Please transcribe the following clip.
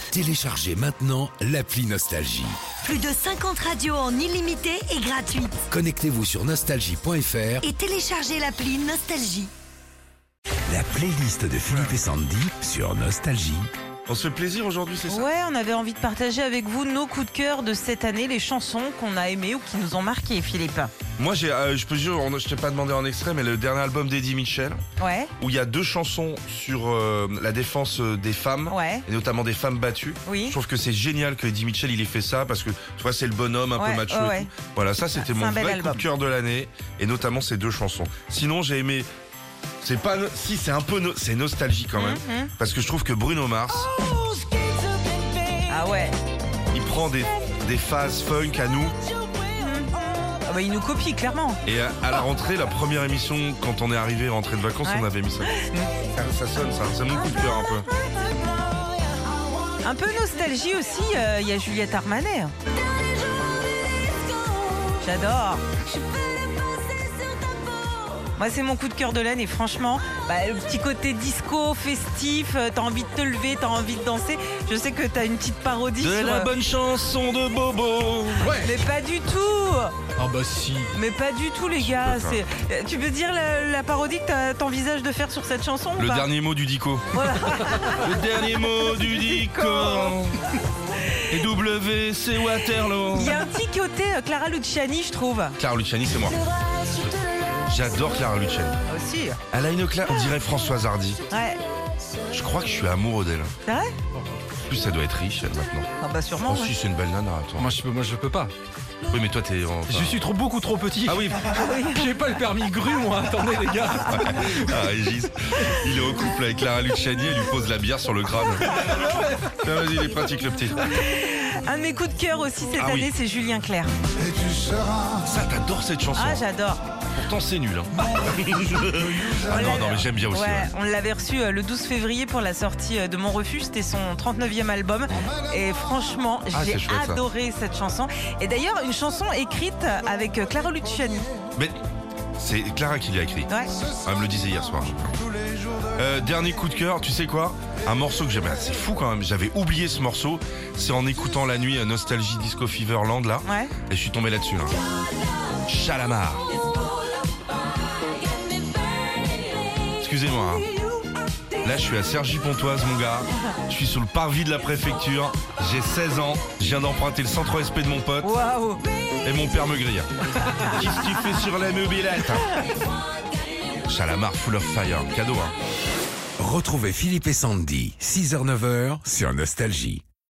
Téléchargez maintenant l'appli Nostalgie. Plus de 50 radios en illimité et gratuite. Connectez-vous sur nostalgie.fr Et téléchargez l'appli Nostalgie. La playlist de Philippe et Sandy sur Nostalgie. On se fait plaisir aujourd'hui, c'est ça? Ouais, on avait envie de partager avec vous nos coups de cœur de cette année, les chansons qu'on a aimées ou qui nous ont marqué, Philippe. Moi, je peux dire, je t'ai pas demandé en extrait, mais le dernier album d'Eddie Mitchell, Ouais, où il y a 2 chansons sur la défense des femmes, ouais, et notamment des femmes battues. oui. Je trouve que c'est génial que Eddie Mitchell il ait fait ça, parce que tu vois, c'est le bonhomme un peu Ouais, macho ouais. et tout. Voilà, ça c'était C'est mon un bel vrai coup album. de cœur de l'année, et notamment ces 2 chansons. Sinon, j'ai aimé. C'est pas. Si, c'est un peu. C'est nostalgie quand même, Mhm. parce que je trouve que Bruno Mars, Ah ouais. il prend des phases funk à nous. Ah bah, il nous copie, clairement. Et à la rentrée, la première émission, quand on est arrivé rentrée de vacances, Ouais. on avait mis ça. Ça sonne, ça. C'est mon coup de cœur un peu. Un peu nostalgie aussi, il y a Juliette Armanet. J'adore. Moi, c'est mon coup de cœur de l'année, franchement. Le petit côté disco, festif, t'as envie de te lever, t'as envie de danser. Je sais que t'as une petite parodie De sur... la bonne chanson de Bobo. Mais pas du tout. Ah bah si. Mais pas du tout, les gars. peux pas. Tu peux dire la parodie que t'envisages de faire sur cette chanson ou Le pas? dernier mot du Dico. Voilà. Le dernier mot du Dico. Et W, c'est Waterloo. Il y a un petit côté Clara Luciani, je trouve. Clara Luciani, c'est moi. J'adore Clara Luciani. Aussi. Elle a une classe, on dirait Françoise Hardy. Ouais. Je crois que je suis amoureux d'elle. C'est vrai? En plus, ça doit être riche, elle, maintenant. Ah bah sûrement. Oh ouais. si, c'est une belle nana, attends. Moi je peux pas. Oui, mais toi, t'es... enfin- Je suis beaucoup trop petit. Ah oui. J'ai pas le permis grue moi. Attendez les gars. Ah, Régis, il est au couple avec Clara Luciani, elle lui pose la bière sur le crâne. Tiens, vas-y, il est pratique, le petit. Un de mes coups de cœur aussi cette Ah oui. année, c'est Julien Clerc. Ça, t'adores cette chanson. Ah, j'adore. Pourtant, c'est nul. Hein. Ah non, mais j'aime bien aussi. Ouais, Ouais. on l'avait reçu le 12 février pour la sortie de Mon Refuge. C'était son 39e album. Et franchement, Ah, j'ai c'est chouette, ça. adoré cette chanson. Et d'ailleurs, une chanson écrite avec Clara Luciani. Mais c'est Clara qui l'a écrit. Ouais. Elle me le disait hier soir. Dernier coup de cœur, tu sais quoi? Un morceau que j'aime. C'est fou quand même. J'avais oublié ce morceau. C'est en écoutant la nuit Nostalgie Disco Feverland là. Ouais. Et je suis tombé là-dessus là. Chalamar. Excusez-moi. Hein. Là, je suis à Cergy-Pontoise, mon gars. Je suis sous le parvis de la préfecture. J'ai 16 ans. Je viens d'emprunter le centre SP de mon pote. Waouh. Et mon père me grille. Qu'est-ce que tu fais sur la mobilette? Chalamar Full of Fire. Cadeau, hein. Retrouvez Philippe et Sandy, 6h-9h sur Nostalgie.